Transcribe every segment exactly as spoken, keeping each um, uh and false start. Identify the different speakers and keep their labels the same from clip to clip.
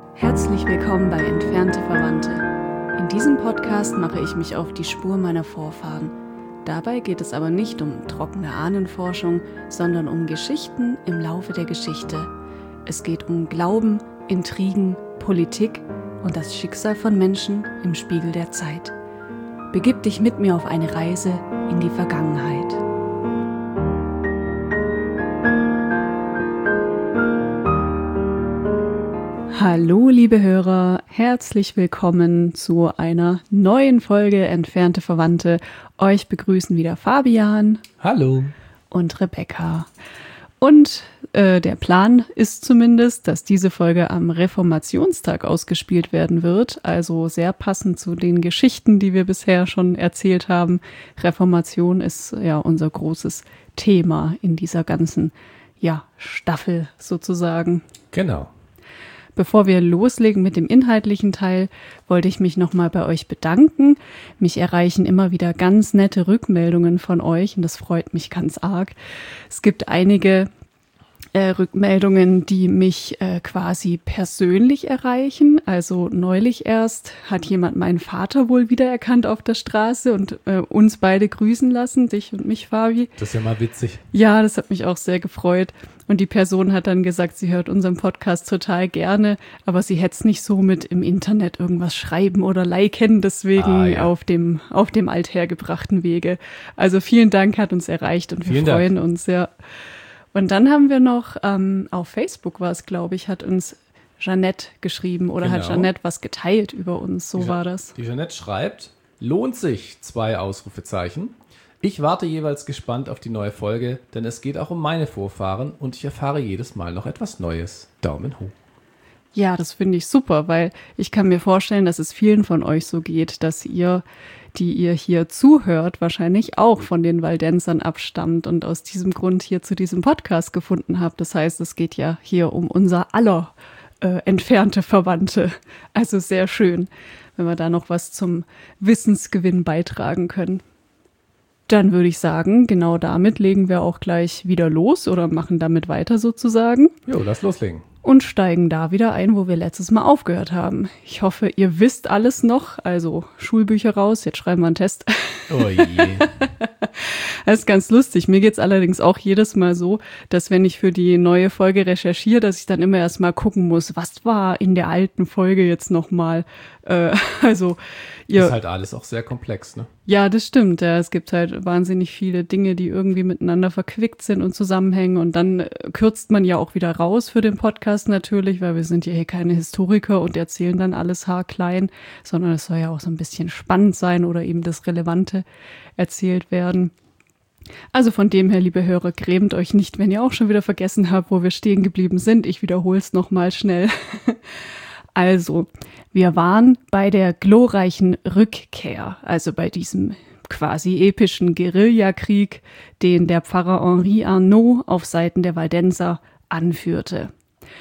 Speaker 1: Herzlich willkommen bei Entfernte Verwandte. In diesem Podcast mache ich mich auf die Spur meiner Vorfahren. Dabei geht es aber nicht um trockene Ahnenforschung, sondern um Geschichten im Laufe der Geschichte. Es geht um Glauben, Intrigen, Politik und das Schicksal von Menschen im Spiegel der Zeit. Begib dich mit mir auf eine Reise in die Vergangenheit. Hallo liebe Hörer, herzlich willkommen zu einer neuen Folge Entfernte Verwandte. Euch begrüßen wieder Fabian.
Speaker 2: Hallo.
Speaker 1: Und Rebecca. Und äh, der Plan ist zumindest, dass diese Folge am Reformationstag ausgespielt werden wird. Also sehr passend zu den Geschichten, die wir bisher schon erzählt haben. Reformation ist ja unser großes Thema in dieser ganzen ja, Staffel sozusagen.
Speaker 2: Genau.
Speaker 1: Bevor wir loslegen mit dem inhaltlichen Teil, wollte ich mich nochmal bei euch bedanken. Mich erreichen immer wieder ganz nette Rückmeldungen von euch und das freut mich ganz arg. Es gibt einige äh, Rückmeldungen, die mich äh, quasi persönlich erreichen. Also neulich erst hat jemand meinen Vater wohl wiedererkannt auf der Straße und äh, uns beide grüßen lassen, dich und mich, Fabi.
Speaker 2: Das ist ja mal witzig.
Speaker 1: Ja, das hat mich auch sehr gefreut. Und die Person hat dann gesagt, sie hört unseren Podcast total gerne, aber sie hätte es nicht so mit im Internet irgendwas schreiben oder liken, deswegen ah, ja. auf dem auf dem althergebrachten Wege. Also vielen Dank, hat uns erreicht und wir vielen freuen Dank. uns, ja. Und dann haben wir noch, ähm, auf Facebook war es, glaube ich, hat uns Jeanette geschrieben oder genau. hat Jeanette was geteilt über uns, so
Speaker 2: die
Speaker 1: war das.
Speaker 2: Die Jeanette schreibt, lohnt sich, zwei Ausrufezeichen. Ich warte jeweils gespannt auf die neue Folge, denn es geht auch um meine Vorfahren und ich erfahre jedes Mal noch etwas Neues. Daumen hoch.
Speaker 1: Ja, das finde ich super, weil ich kann mir vorstellen, dass es vielen von euch so geht, dass ihr, die ihr hier zuhört, wahrscheinlich auch von den Waldensern abstammt und aus diesem Grund hier zu diesem Podcast gefunden habt. Das heißt, es geht ja hier um unser aller äh, entfernte Verwandte. Also sehr schön, wenn wir da noch was zum Wissensgewinn beitragen können. Dann würde ich sagen, genau damit legen wir auch gleich wieder los oder machen damit weiter sozusagen.
Speaker 2: Jo, lass loslegen.
Speaker 1: Und steigen da wieder ein, wo wir letztes Mal aufgehört haben. Ich hoffe, ihr wisst alles noch. Also Schulbücher raus, jetzt schreiben wir einen Test.
Speaker 2: Oh je.
Speaker 1: Das ist ganz lustig. Mir geht's allerdings auch jedes Mal so, dass wenn ich für die neue Folge recherchiere, dass ich dann immer erst mal gucken muss, was war in der alten Folge jetzt nochmal. Äh, also ihr,
Speaker 2: ist halt alles auch sehr komplex, ne?
Speaker 1: Ja, das stimmt. Ja. Es gibt halt wahnsinnig viele Dinge, die irgendwie miteinander verquickt sind und zusammenhängen. Und dann kürzt man ja auch wieder raus für den Podcast natürlich, weil wir sind ja hier keine Historiker und erzählen dann alles haarklein, sondern es soll ja auch so ein bisschen spannend sein oder eben das Relevante erzählt werden. Also von dem her, liebe Hörer, grämt euch nicht, wenn ihr auch schon wieder vergessen habt, wo wir stehen geblieben sind. Ich wiederhole es nochmal schnell. Also, wir waren bei der glorreichen Rückkehr, also bei diesem quasi epischen Guerillakrieg, den der Pfarrer Henri Arnaud auf Seiten der Waldenser anführte.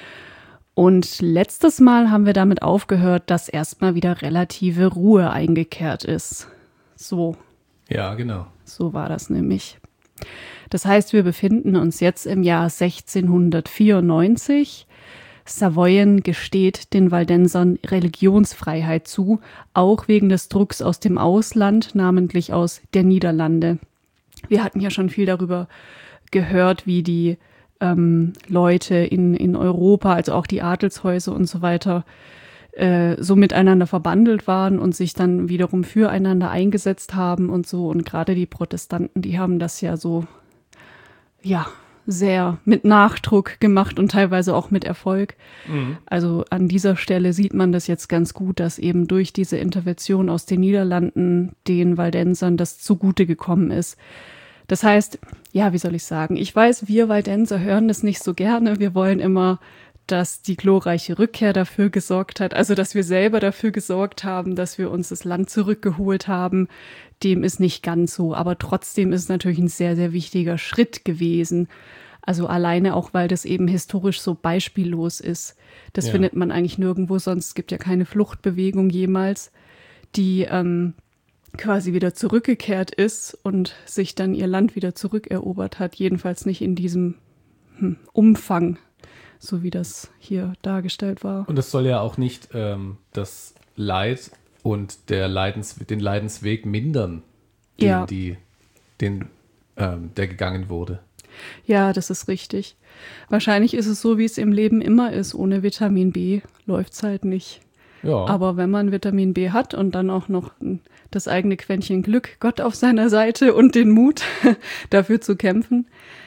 Speaker 1: Und letztes Mal haben wir damit aufgehört, dass erstmal wieder relative Ruhe eingekehrt ist. So.
Speaker 2: Ja, genau.
Speaker 1: So war das nämlich. Das heißt, wir befinden uns jetzt im Jahr sechzehnhundertvierundneunzig. Savoyen gesteht den Waldensern Religionsfreiheit zu, auch wegen des Drucks aus dem Ausland, namentlich aus der Niederlande. Wir hatten ja schon viel darüber gehört, wie die ähm, Leute in, in Europa, also auch die Adelshäuser und so weiter, äh, so miteinander verbandelt waren und sich dann wiederum füreinander eingesetzt haben und so. Und gerade die Protestanten, die haben das ja so, ja, sehr mit Nachdruck gemacht und teilweise auch mit Erfolg. Mhm. Also an dieser Stelle sieht man das jetzt ganz gut, dass eben durch diese Intervention aus den Niederlanden den Waldensern das zugute gekommen ist. Das heißt, ja, wie soll ich sagen, ich weiß, wir Waldenser hören das nicht so gerne. Wir wollen immer, dass die glorreiche Rückkehr dafür gesorgt hat, also dass wir selber dafür gesorgt haben, dass wir uns das Land zurückgeholt haben. Dem ist nicht ganz so, aber trotzdem ist es natürlich ein sehr, sehr wichtiger Schritt gewesen. Also alleine auch, weil das eben historisch so beispiellos ist. Das ja. findet man eigentlich nirgendwo sonst. Es gibt ja keine Fluchtbewegung jemals, die ähm, quasi wieder zurückgekehrt ist und sich dann ihr Land wieder zurückerobert hat. Jedenfalls nicht in diesem hm, Umfang. so wie das hier dargestellt war.
Speaker 2: Und das soll ja auch nicht ähm, das Leid und der Leidens, den Leidensweg mindern, den,
Speaker 1: Ja.
Speaker 2: die, den ähm, der gegangen wurde.
Speaker 1: Ja, das ist richtig. Wahrscheinlich ist es so, wie es im Leben immer ist. Ohne Vitamin B läuft es halt nicht.
Speaker 2: Ja.
Speaker 1: Aber wenn man Vitamin B hat und dann auch noch das eigene Quäntchen Glück, Gott auf seiner Seite und den Mut, dafür zu kämpfen,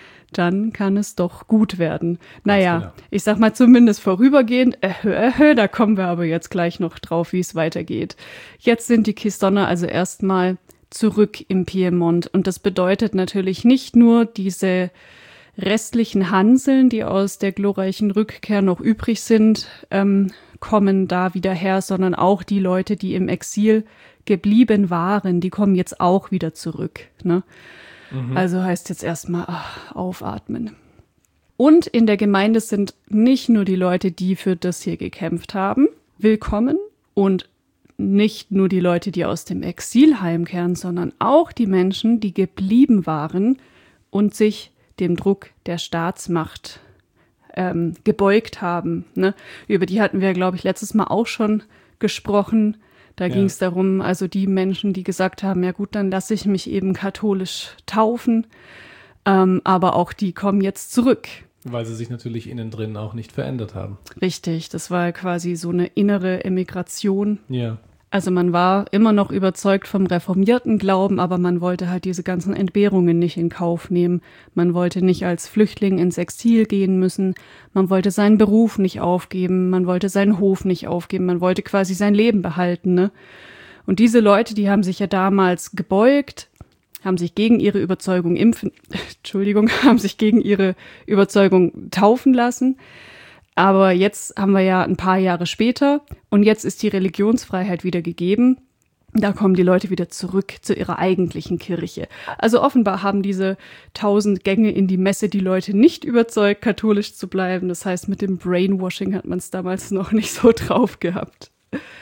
Speaker 1: dann kann es doch gut werden. Naja,
Speaker 2: genau.
Speaker 1: ich sag mal zumindest vorübergehend, äh, äh, da kommen wir aber jetzt gleich noch drauf, wie es weitergeht. Jetzt sind die Kistonna also erstmal zurück im Piemont und das bedeutet natürlich nicht nur diese restlichen Hanseln, die aus der glorreichen Rückkehr noch übrig sind, ähm, kommen da wieder her, sondern auch die Leute, die im Exil geblieben waren, die kommen jetzt auch wieder zurück. Ne? Mhm. Also heißt jetzt erstmal ach, aufatmen. Und in der Gemeinde sind nicht nur die Leute, die für das hier gekämpft haben, willkommen und nicht nur die Leute, die aus dem Exil heimkehren, sondern auch die Menschen, die geblieben waren und sich dem Druck der Staatsmacht ähm, gebeugt haben. Ne? Über die hatten wir, glaube ich, letztes Mal auch schon gesprochen. Da ja. ging es darum, also die Menschen, die gesagt haben, ja gut, dann lasse ich mich eben katholisch taufen, ähm, aber auch die kommen jetzt zurück.
Speaker 2: Weil sie sich natürlich innen drin auch nicht verändert haben.
Speaker 1: Richtig, das war quasi so eine innere Emigration.
Speaker 2: Ja.
Speaker 1: Also man war immer noch überzeugt vom reformierten Glauben, aber man wollte halt diese ganzen Entbehrungen nicht in Kauf nehmen. Man wollte nicht als Flüchtling ins Exil gehen müssen. Man wollte seinen Beruf nicht aufgeben. Man wollte seinen Hof nicht aufgeben. Man wollte quasi sein Leben behalten, ne? Und diese Leute, die haben sich ja damals gebeugt, haben sich gegen ihre Überzeugung impfen, Entschuldigung, haben sich gegen ihre Überzeugung taufen lassen. Aber jetzt haben wir ja ein paar Jahre später und jetzt ist die Religionsfreiheit wieder gegeben. Da kommen die Leute wieder zurück zu ihrer eigentlichen Kirche. Also offenbar haben diese tausend Gänge in die Messe die Leute nicht überzeugt, katholisch zu bleiben. Das heißt, mit dem Brainwashing hat man es damals noch nicht so drauf gehabt.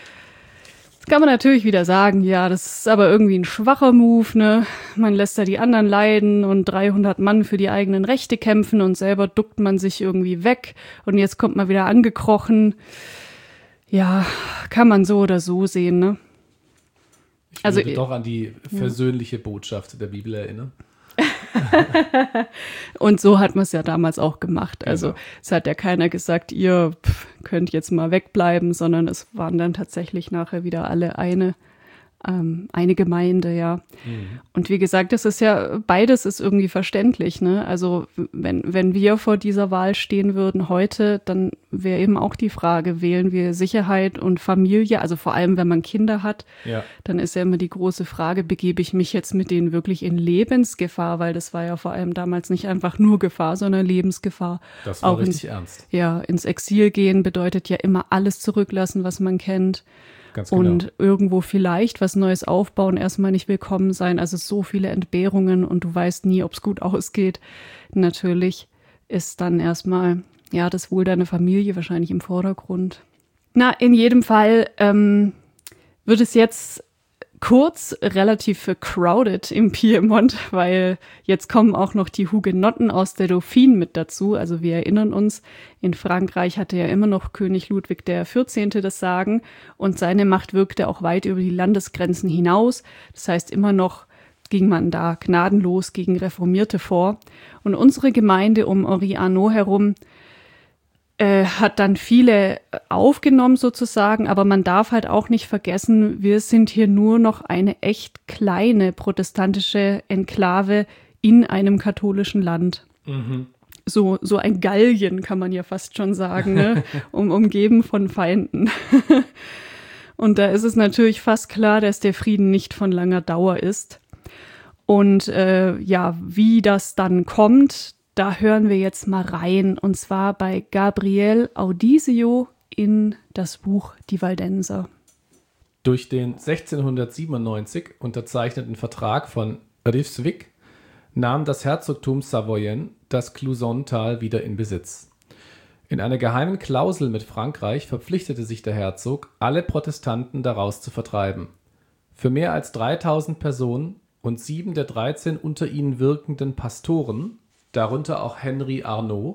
Speaker 1: Jetzt kann man natürlich wieder sagen, ja, das ist aber irgendwie ein schwacher Move, ne? Man lässt da die anderen leiden und dreihundert Mann für die eigenen Rechte kämpfen und selber duckt man sich irgendwie weg und jetzt kommt man wieder angekrochen. Ja, kann man so oder so sehen, ne?
Speaker 2: Ich würde also, doch an die versöhnliche ja. Botschaft der Bibel erinnern.
Speaker 1: Und so hat man es ja damals auch gemacht. Also genau. Es hat ja keiner gesagt, ihr pff, könnt jetzt mal wegbleiben, sondern es waren dann tatsächlich nachher wieder alle eine, ähm, eine Gemeinde, ja. Mhm. Und wie gesagt, das ist ja, beides ist irgendwie verständlich, ne? Also wenn, wenn wir vor dieser Wahl stehen würden heute, dann wäre eben auch die Frage, wählen wir Sicherheit und Familie, also vor allem, wenn man Kinder hat,
Speaker 2: ja.
Speaker 1: dann ist ja immer die große Frage, begebe ich mich jetzt mit denen wirklich in Lebensgefahr, weil das war ja vor allem damals nicht einfach nur Gefahr, sondern Lebensgefahr.
Speaker 2: Das war
Speaker 1: auch
Speaker 2: richtig
Speaker 1: ins,
Speaker 2: ernst.
Speaker 1: Ja, ins Exil gehen bedeutet ja immer alles zurücklassen, was man kennt.
Speaker 2: Ganz genau.
Speaker 1: Und irgendwo vielleicht was Neues aufbauen, erstmal nicht willkommen sein. Also so viele Entbehrungen und du weißt nie, ob es gut ausgeht. Natürlich ist dann erstmal, ja, das Wohl deiner Familie wahrscheinlich im Vordergrund. Na, in jedem Fall ähm, wird es jetzt kurz relativ crowded im Piemont, weil jetzt kommen auch noch die Hugenotten aus der Dauphine mit dazu. Also wir erinnern uns, in Frankreich hatte ja immer noch König Ludwig der vierzehnte das Sagen und seine Macht wirkte auch weit über die Landesgrenzen hinaus. Das heißt, immer noch ging man da gnadenlos gegen Reformierte vor. Und unsere Gemeinde um Henri Arnaud herum äh, hat dann viele aufgenommen sozusagen, aber man darf halt auch nicht vergessen, wir sind hier nur noch eine echt kleine protestantische Enklave in einem katholischen Land.
Speaker 2: Mhm.
Speaker 1: So, so ein Gallien kann man ja fast schon sagen, ne? um, umgeben von Feinden. Und da ist es natürlich fast klar, dass der Frieden nicht von langer Dauer ist. Und äh, ja, wie das dann kommt, da hören wir jetzt mal rein, und zwar bei Gabriel Audisio in das Buch Die Waldenser.
Speaker 2: Durch den sechzehnhundertsiebenundneunzig unterzeichneten Vertrag von Ryswick nahm das Herzogtum Savoyen das Clousontal wieder in Besitz. In einer geheimen Klausel mit Frankreich verpflichtete sich der Herzog, alle Protestanten daraus zu vertreiben. Für mehr als dreitausend Personen und sieben der dreizehn unter ihnen wirkenden Pastoren, darunter auch Henri Arnaud,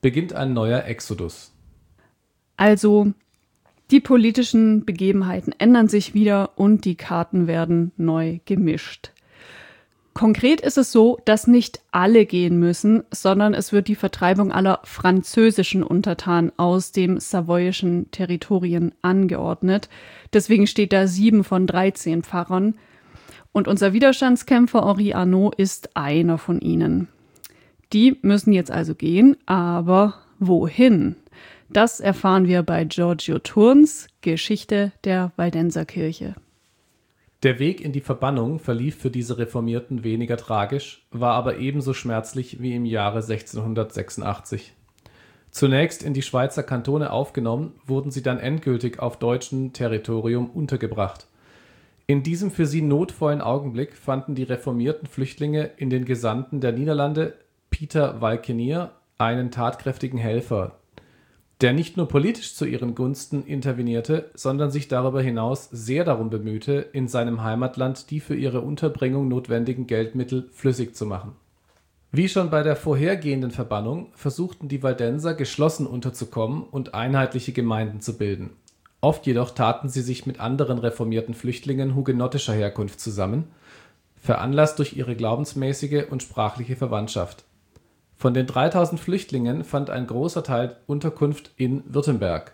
Speaker 2: beginnt ein neuer Exodus.
Speaker 1: Also die politischen Begebenheiten ändern sich wieder und die Karten werden neu gemischt. Konkret ist es so, dass nicht alle gehen müssen, sondern es wird die Vertreibung aller französischen Untertanen aus dem savoyischen Territorien angeordnet. Deswegen steht da sieben von dreizehn Pfarrern. Und unser Widerstandskämpfer Henri Arnaud ist einer von ihnen. Die müssen jetzt also gehen, aber wohin? Das erfahren wir bei Giorgio Turns Geschichte der Waldenserkirche.
Speaker 2: Der Weg in die Verbannung verlief für diese Reformierten weniger tragisch, war aber ebenso schmerzlich wie im Jahre sechzehnhundertsechsundachtzig. Zunächst in die Schweizer Kantone aufgenommen, wurden sie dann endgültig auf deutschem Territorium untergebracht. In diesem für sie notvollen Augenblick fanden die reformierten Flüchtlinge in den Gesandten der Niederlande, Pieter Valkenier, einen tatkräftigen Helfer, der nicht nur politisch zu ihren Gunsten intervenierte, sondern sich darüber hinaus sehr darum bemühte, in seinem Heimatland die für ihre Unterbringung notwendigen Geldmittel flüssig zu machen. Wie schon bei der vorhergehenden Verbannung versuchten die Waldenser geschlossen unterzukommen und einheitliche Gemeinden zu bilden. Oft jedoch taten sie sich mit anderen reformierten Flüchtlingen hugenottischer Herkunft zusammen, veranlasst durch ihre glaubensmäßige und sprachliche Verwandtschaft. Von den dreitausend Flüchtlingen fand ein großer Teil Unterkunft in Württemberg.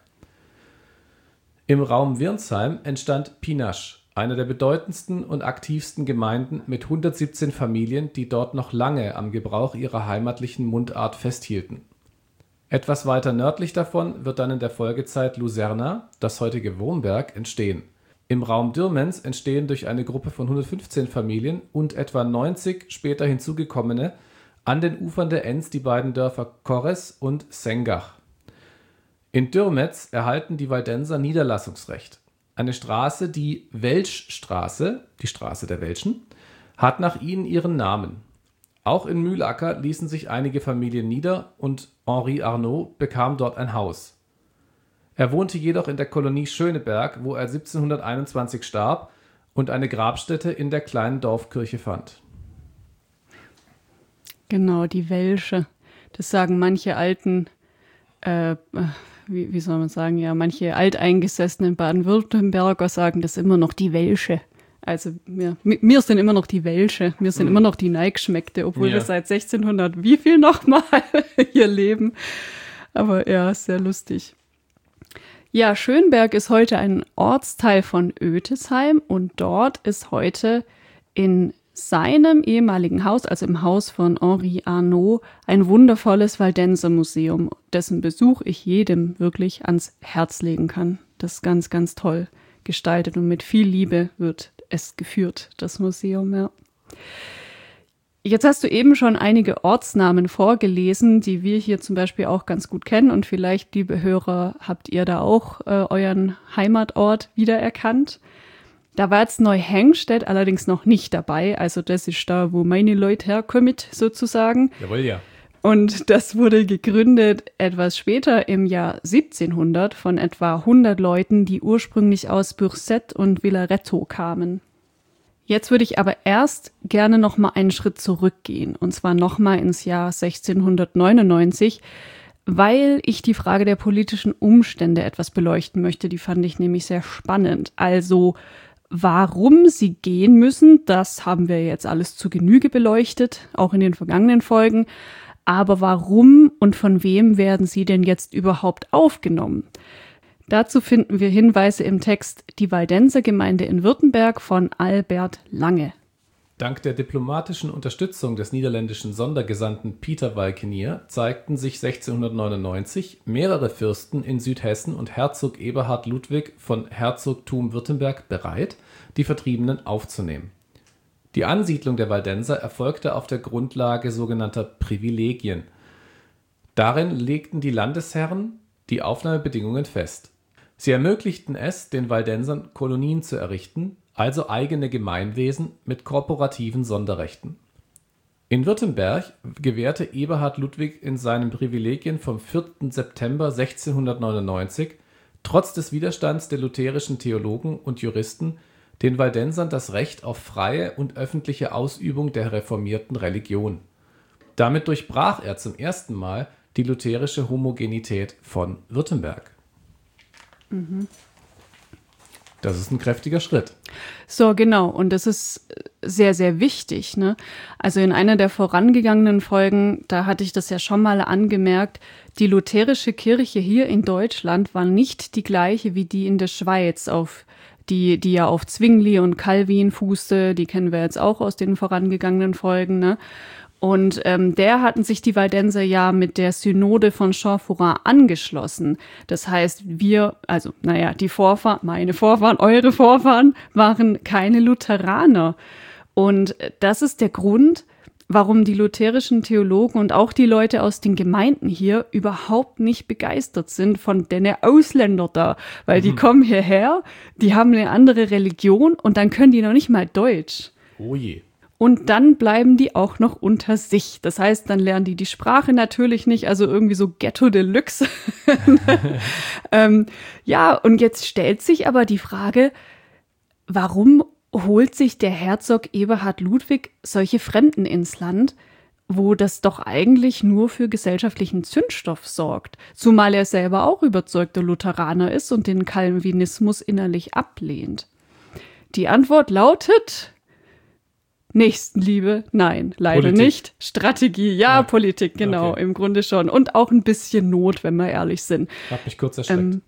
Speaker 2: Im Raum Wirnsheim entstand Pinasch, eine der bedeutendsten und aktivsten Gemeinden mit hundertsiebzehn Familien, die dort noch lange am Gebrauch ihrer heimatlichen Mundart festhielten. Etwas weiter nördlich davon wird dann in der Folgezeit Luzerna, das heutige Wurmberg, entstehen. Im Raum Dürmens entstehen durch eine Gruppe von hundertfünfzehn Familien und etwa neunzig später hinzugekommene an den Ufern der Enns die beiden Dörfer Korres und Sengach. In Dürmetz erhalten die Waldenser Niederlassungsrecht. Eine Straße, die Welschstraße, die Straße der Welschen, hat nach ihnen ihren Namen. Auch in Mühlacker ließen sich einige Familien nieder und Henri Arnaud bekam dort ein Haus. Er wohnte jedoch in der Kolonie Schöneberg, wo er siebzehnhunderteinundzwanzig starb und eine Grabstätte in der kleinen Dorfkirche fand.
Speaker 1: Genau, die Welsche. Das sagen manche alten, äh, wie, wie soll man sagen, ja, manche alteingesessenen Baden-Württemberger sagen das immer noch die Welsche. Also wir, wir sind immer noch die Welsche, wir sind mhm. immer noch die Neigeschmeckte, obwohl ja. wir seit sechzehnhundert wie viel nochmal hier leben. Aber ja, sehr lustig. Ja, Schönberg ist heute ein Ortsteil von Ötisheim und dort ist heute in seinem ehemaligen Haus, also im Haus von Henri Arnaud, ein wundervolles Waldenser-Museum, dessen Besuch ich jedem wirklich ans Herz legen kann. Das ist ganz, ganz toll gestaltet und mit viel Liebe wird es geführt, das Museum, ja. Jetzt hast du eben schon einige Ortsnamen vorgelesen, die wir hier zum Beispiel auch ganz gut kennen und vielleicht, liebe Hörer, habt ihr da auch äh, euren Heimatort wiedererkannt. Da war jetzt Neuhengstedt allerdings noch nicht dabei, also das ist da, wo meine Leute herkommen, sozusagen.
Speaker 2: Jawohl, ja.
Speaker 1: Und das wurde gegründet etwas später im Jahr siebzehnhundert von etwa hundert Leuten, die ursprünglich aus Bürset und Villaretto kamen. Jetzt würde ich aber erst gerne noch mal einen Schritt zurückgehen, und zwar noch mal ins Jahr sechzehnhundertneunundneunzig, weil ich die Frage der politischen Umstände etwas beleuchten möchte. Die fand ich nämlich sehr spannend. Also warum sie gehen müssen, das haben wir jetzt alles zu Genüge beleuchtet, auch in den vergangenen Folgen. Aber warum und von wem werden sie denn jetzt überhaupt aufgenommen? Dazu finden wir Hinweise im Text Die Waldenser Gemeinde in Württemberg von Albert Lange.
Speaker 2: Dank der diplomatischen Unterstützung des niederländischen Sondergesandten Pieter Valkenier zeigten sich sechzehnhundertneunundneunzig mehrere Fürsten in Südhessen und Herzog Eberhard Ludwig von Herzogtum Württemberg bereit, die Vertriebenen aufzunehmen. Die Ansiedlung der Waldenser erfolgte auf der Grundlage sogenannter Privilegien. Darin legten die Landesherren die Aufnahmebedingungen fest. Sie ermöglichten es, den Waldensern Kolonien zu errichten, also eigene Gemeinwesen mit korporativen Sonderrechten. In Württemberg gewährte Eberhard Ludwig in seinen Privilegien vom vierten September sechzehnhundertneunundneunzig trotz des Widerstands der lutherischen Theologen und Juristen den Waldensern das Recht auf freie und öffentliche Ausübung der reformierten Religion. Damit durchbrach er zum ersten Mal die lutherische Homogenität von Württemberg.
Speaker 1: Mhm.
Speaker 2: Das ist ein kräftiger Schritt.
Speaker 1: So, genau. Und das ist sehr, sehr wichtig, ne? Also in einer der vorangegangenen Folgen, da hatte ich das ja schon mal angemerkt, die lutherische Kirche hier in Deutschland war nicht die gleiche wie die in der Schweiz, auf die, die ja auf Zwingli und Calvin fußte. Die kennen wir jetzt auch aus den vorangegangenen Folgen, ne? Und ähm, der hatten sich die Waldenser ja mit der Synode von Champfourin angeschlossen. Das heißt, wir, also naja, die Vorfahren, meine Vorfahren, eure Vorfahren waren keine Lutheraner. Und das ist der Grund, warum die lutherischen Theologen und auch die Leute aus den Gemeinden hier überhaupt nicht begeistert sind von den Ausländer da. Weil die mhm. kommen hierher, die haben eine andere Religion und dann können die noch nicht mal Deutsch.
Speaker 2: Oh je.
Speaker 1: Und dann bleiben die auch noch unter sich. Das heißt, dann lernen die die Sprache natürlich nicht, also irgendwie so Ghetto Deluxe. ähm, ja, und jetzt stellt sich aber die Frage, warum holt sich der Herzog Eberhard Ludwig solche Fremden ins Land, wo das doch eigentlich nur für gesellschaftlichen Zündstoff sorgt, zumal er selber auch überzeugter Lutheraner ist und den Calvinismus innerlich ablehnt? Die Antwort lautet: Nächstenliebe, nein, leider
Speaker 2: Politik.
Speaker 1: nicht. Strategie, ja, ja. Politik, genau, okay. Im Grunde schon. Und auch ein bisschen Not, wenn wir ehrlich sind.
Speaker 2: Hab mich kurz erschreckt.
Speaker 1: Ähm,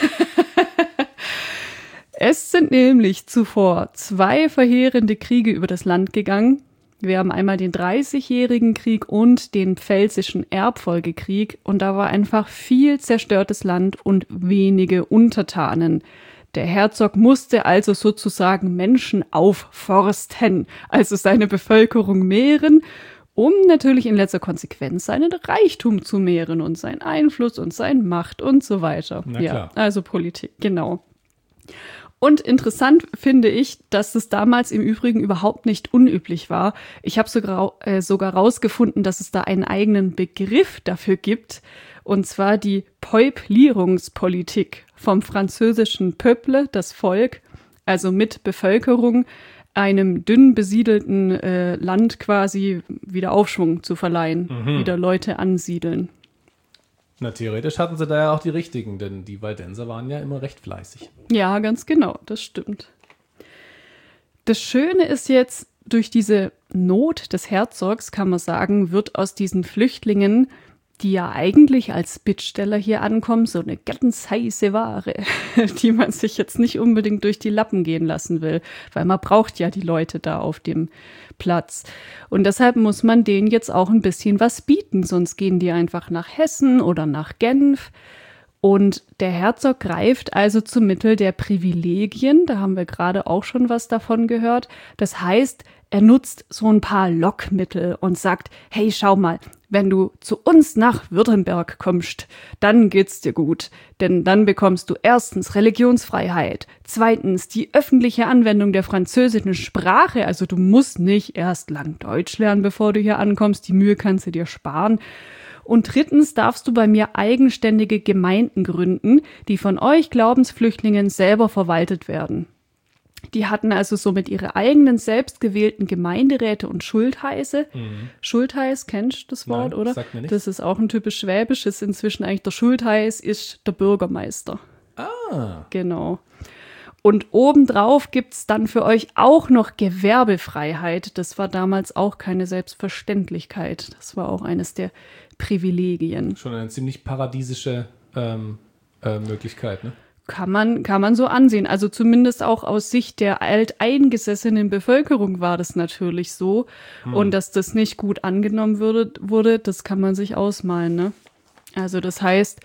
Speaker 1: es sind nämlich zuvor zwei verheerende Kriege über das Land gegangen. Wir haben einmal den Dreißigjährigen Krieg und den Pfälzischen Erbfolgekrieg. Und da war einfach viel zerstörtes Land und wenige Untertanen. Der Herzog musste also sozusagen Menschen aufforsten, also seine Bevölkerung mehren, um natürlich in letzter Konsequenz seinen Reichtum zu mehren und seinen Einfluss und seine Macht und so weiter.
Speaker 2: Na klar.
Speaker 1: Ja, also Politik, genau. Und interessant finde ich, dass es damals im Übrigen überhaupt nicht unüblich war. Ich habe sogar, äh, sogar rausgefunden, dass es da einen eigenen Begriff dafür gibt, und zwar die Peuplierungspolitik, vom französischen Peuple, das Volk, also mit Bevölkerung, einem dünn besiedelten äh, Land quasi wieder Aufschwung zu verleihen, mhm. wieder Leute ansiedeln.
Speaker 2: Na, theoretisch hatten sie da ja auch die richtigen, denn die Waldenser waren ja immer recht fleißig.
Speaker 1: Ja, ganz genau, das stimmt. Das Schöne ist jetzt, durch diese Not des Herzogs, kann man sagen, wird aus diesen Flüchtlingen, die ja eigentlich als Bittsteller hier ankommen, so eine ganz heiße Ware, die man sich jetzt nicht unbedingt durch die Lappen gehen lassen will, weil man braucht ja die Leute da auf dem Platz. Und deshalb muss man denen jetzt auch ein bisschen was bieten, sonst gehen die einfach nach Hessen oder nach Genf. Und der Herzog greift also zum Mittel der Privilegien, da haben wir gerade auch schon was davon gehört. Das heißt, er nutzt so ein paar Lockmittel und sagt, hey, schau mal, wenn du zu uns nach Württemberg kommst, dann geht's dir gut. Denn dann bekommst du erstens Religionsfreiheit, zweitens die öffentliche Anwendung der französischen Sprache, also du musst nicht erst lang Deutsch lernen, bevor du hier ankommst, die Mühe kannst du dir sparen. Und drittens darfst du bei mir eigenständige Gemeinden gründen, die von euch Glaubensflüchtlingen selber verwaltet werden. Die hatten also somit ihre eigenen selbstgewählten Gemeinderäte und Schultheiße. Mhm. Schultheiß, kennst du das Wort,
Speaker 2: Nein,
Speaker 1: oder?
Speaker 2: Sagt mir nicht.
Speaker 1: Das ist auch ein typisch schwäbisches. Inzwischen eigentlich der Schultheiß ist der Bürgermeister.
Speaker 2: Ah.
Speaker 1: Genau. Und obendrauf gibt's dann für euch auch noch Gewerbefreiheit. Das war damals auch keine Selbstverständlichkeit. Das war auch eines der Privilegien.
Speaker 2: Schon eine ziemlich paradiesische ähm, äh, Möglichkeit, ne?
Speaker 1: Kann man, kann man so ansehen. Also zumindest auch aus Sicht der alteingesessenen Bevölkerung war das natürlich so. Hm. Und dass das nicht gut angenommen wurde, wurde, das kann man sich ausmalen, ne? Also das heißt,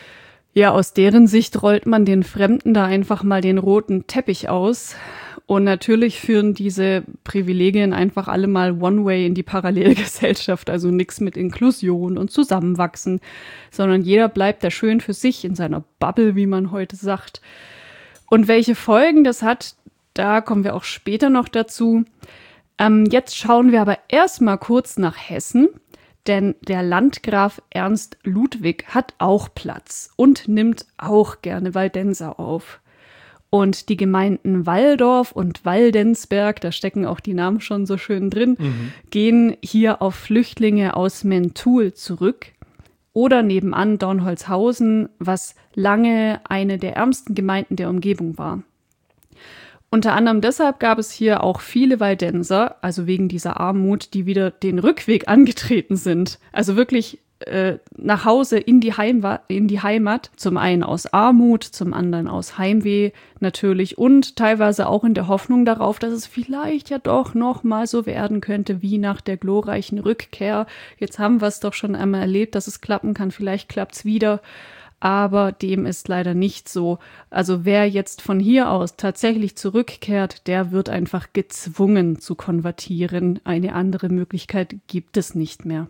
Speaker 1: ja, aus deren Sicht rollt man den Fremden da einfach mal den roten Teppich aus. Und natürlich führen diese Privilegien einfach alle mal One-Way in die Parallelgesellschaft, also nichts mit Inklusion und Zusammenwachsen, sondern jeder bleibt da schön für sich in seiner Bubble, wie man heute sagt. Und welche Folgen das hat, da kommen wir auch später noch dazu. Ähm, jetzt schauen wir aber erstmal kurz nach Hessen, denn der Landgraf Ernst Ludwig hat auch Platz und nimmt auch gerne Waldenser auf. Und die Gemeinden Walldorf und Waldensberg, da stecken auch die Namen schon so schön drin, mhm. gehen hier auf Flüchtlinge aus Mentul zurück. oder nebenan Dornholzhausen, was lange eine der ärmsten Gemeinden der Umgebung war. Unter anderem deshalb gab es hier auch viele Waldenser, also wegen dieser Armut, die wieder den Rückweg angetreten sind. Also wirklich äh, nach Hause in die, Heimwa- in die Heimat. Zum einen aus Armut, zum anderen aus Heimweh natürlich und teilweise auch in der Hoffnung darauf, dass es vielleicht ja doch noch mal so werden könnte wie nach der glorreichen Rückkehr. Jetzt haben wir es doch schon einmal erlebt, dass es klappen kann. Vielleicht klappt es wieder. Aber dem ist leider nicht so. Also wer jetzt von hier aus tatsächlich zurückkehrt, der wird einfach gezwungen zu konvertieren. Eine andere Möglichkeit gibt es nicht mehr.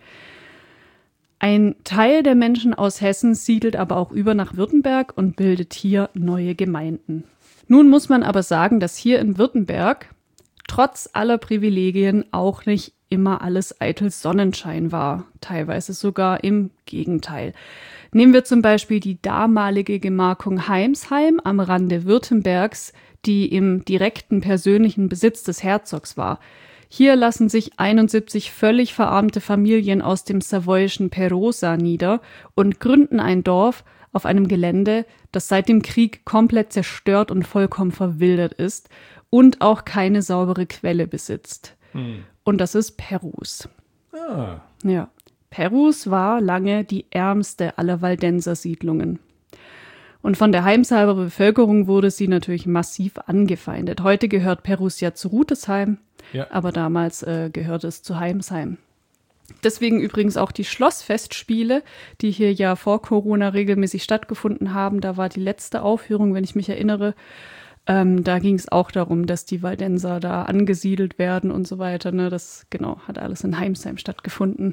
Speaker 1: Ein Teil der Menschen aus Hessen siedelt aber auch über nach Württemberg und bildet hier neue Gemeinden. Nun muss man aber sagen, dass hier in Württemberg trotz aller Privilegien auch nicht immer alles eitel Sonnenschein war. Teilweise sogar im Gegenteil. Nehmen wir zum Beispiel die damalige Gemarkung Heimsheim am Rande Württembergs, die im direkten persönlichen Besitz des Herzogs war. Hier lassen sich einundsiebzig völlig verarmte Familien aus dem savoyischen Perosa nieder und gründen ein Dorf auf einem Gelände, das seit dem Krieg komplett zerstört und vollkommen verwildert ist und auch keine saubere Quelle besitzt. Hm. Und das ist Perus.
Speaker 2: Ah.
Speaker 1: Ja. Perus war lange die ärmste aller Waldenser Siedlungen. Und von der Heimsheimer Bevölkerung wurde sie natürlich massiv angefeindet. Heute gehört Perus ja zu Rutesheim, ja. aber damals äh, gehörte es zu Heimsheim. Deswegen übrigens auch die Schlossfestspiele, die hier ja vor Corona regelmäßig stattgefunden haben. Da war die letzte Aufführung, wenn ich mich erinnere. Ähm, da ging es auch darum, dass die Waldenser da angesiedelt werden und so weiter. Ne? Das genau hat alles in Heimsheim stattgefunden.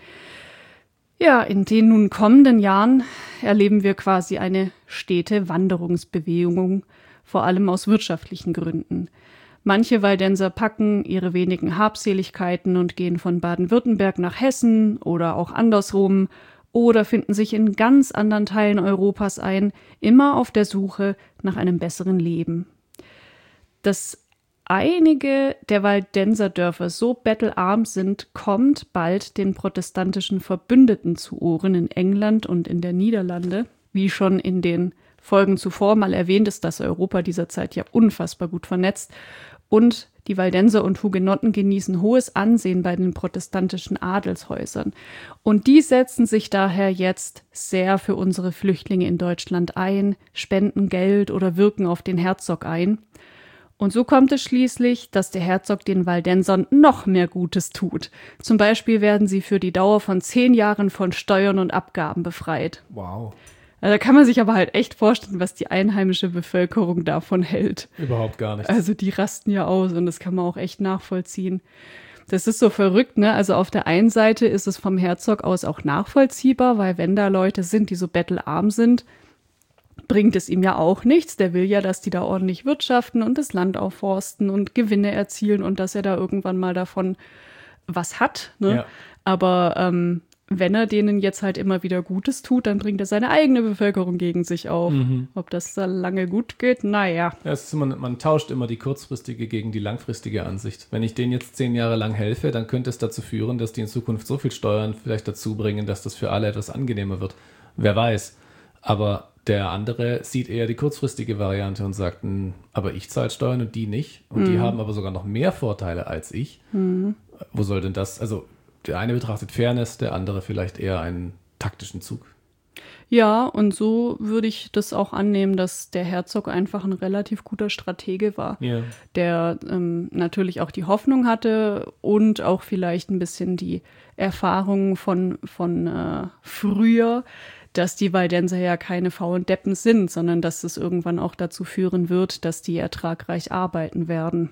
Speaker 1: Ja, in den nun kommenden Jahren erleben wir quasi eine stete Wanderungsbewegung, vor allem aus wirtschaftlichen Gründen. Manche Waldenser packen ihre wenigen Habseligkeiten und gehen von Baden-Württemberg nach Hessen oder auch andersrum oder finden sich in ganz anderen Teilen Europas ein, immer auf der Suche nach einem besseren Leben. Das einige der Waldenser Dörfer so bettelarm sind, kommt bald den protestantischen Verbündeten zu Ohren in England und in der Niederlande. Wie schon in den Folgen zuvor mal erwähnt, ist das Europa dieser Zeit ja unfassbar gut vernetzt. Und die Waldenser und Hugenotten genießen hohes Ansehen bei den protestantischen Adelshäusern. Und die setzen sich daher jetzt sehr für unsere Flüchtlinge in Deutschland ein, spenden Geld oder wirken auf den Herzog ein. Und so kommt es schließlich, dass der Herzog den Waldensern noch mehr Gutes tut. Zum Beispiel werden sie für die Dauer von zehn Jahren von Steuern und Abgaben befreit.
Speaker 2: Wow.
Speaker 1: Also da kann man sich aber halt echt vorstellen, was die einheimische Bevölkerung davon hält.
Speaker 2: Überhaupt gar nicht.
Speaker 1: Also die rasten ja aus und das kann man auch echt nachvollziehen. Das ist so verrückt, ne? Also auf der einen Seite ist es vom Herzog aus auch nachvollziehbar, weil wenn da Leute sind, die so bettelarm sind, bringt es ihm ja auch nichts. Der will ja, dass die da ordentlich wirtschaften und das Land aufforsten und Gewinne erzielen und dass er da irgendwann mal davon was hat. Ne? Ja. Aber ähm, wenn er denen jetzt halt immer wieder Gutes tut, dann bringt er seine eigene Bevölkerung gegen sich auf. Mhm. Ob das da lange gut geht, naja.
Speaker 2: Ja, es ist immer, man tauscht immer die kurzfristige gegen die langfristige Ansicht. Wenn ich denen jetzt zehn Jahre lang helfe, dann könnte es dazu führen, dass die in Zukunft so viel Steuern vielleicht dazu bringen, dass das für alle etwas angenehmer wird. Wer weiß. Aber der andere sieht eher die kurzfristige Variante und sagt, aber ich zahle Steuern und die nicht. Und mhm. die haben aber sogar noch mehr Vorteile als ich. Mhm. Wo soll denn das, also der eine betrachtet Fairness, der andere vielleicht eher einen taktischen Zug.
Speaker 1: Ja, und so würde ich das auch annehmen, dass der Herzog einfach ein relativ guter Stratege war, yeah. der ähm, natürlich auch die Hoffnung hatte und auch vielleicht ein bisschen die Erfahrung von, von äh, früher, dass die Waldenser ja keine faulen Deppen sind, sondern dass es irgendwann auch dazu führen wird, dass die ertragreich arbeiten werden.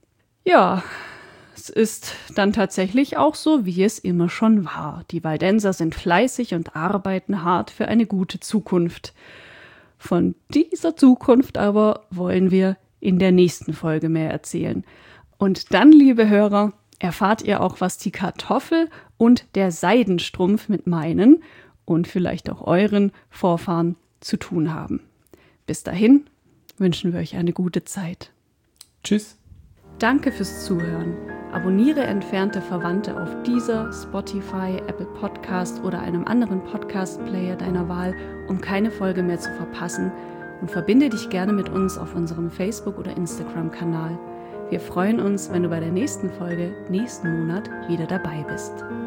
Speaker 1: Ja, es ist dann tatsächlich auch so, wie es immer schon war. Die Waldenser sind fleißig und arbeiten hart für eine gute Zukunft. Von dieser Zukunft aber wollen wir in der nächsten Folge mehr erzählen. Und dann, liebe Hörer, erfahrt ihr auch, was die Kartoffel und der Seidenstrumpf mit meinen und vielleicht auch euren Vorfahren zu tun haben. Bis dahin wünschen wir euch eine gute Zeit.
Speaker 2: Tschüss.
Speaker 1: Danke fürs Zuhören. Abonniere entfernte Verwandte auf Deezer, Spotify, Apple Podcast oder einem anderen Podcast-Player deiner Wahl, um keine Folge mehr zu verpassen, und verbinde dich gerne mit uns auf unserem Facebook- oder Instagram-Kanal. Wir freuen uns, wenn du bei der nächsten Folge nächsten Monat wieder dabei bist.